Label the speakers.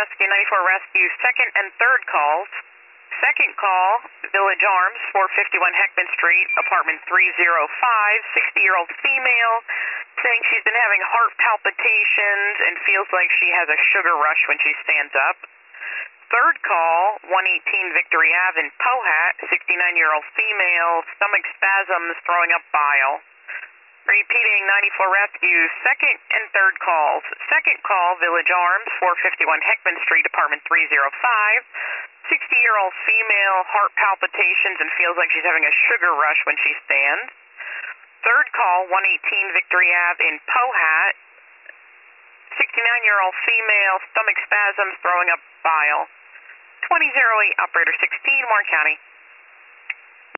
Speaker 1: Rescue, 94 Rescue, second and third calls. Second call, Village Arms, 451 Heckman Street, apartment 305, 60-year-old female, saying she's been having heart palpitations and feels like she has a sugar rush when she stands up. Third call, 118 Victory Ave in Pohat, 69-year-old female, stomach spasms, throwing up bile. Repeating, 94 Rescue, second and third calls. Second call, Village Arms, 451 Heckman Street, apartment 305. 60-year-old female, heart palpitations and feels like she's having a sugar rush when she stands. Third call, 118 Victory Ave in Pohat. 69-year-old female, stomach spasms, throwing up bile. 2008, operator 16, Warren County.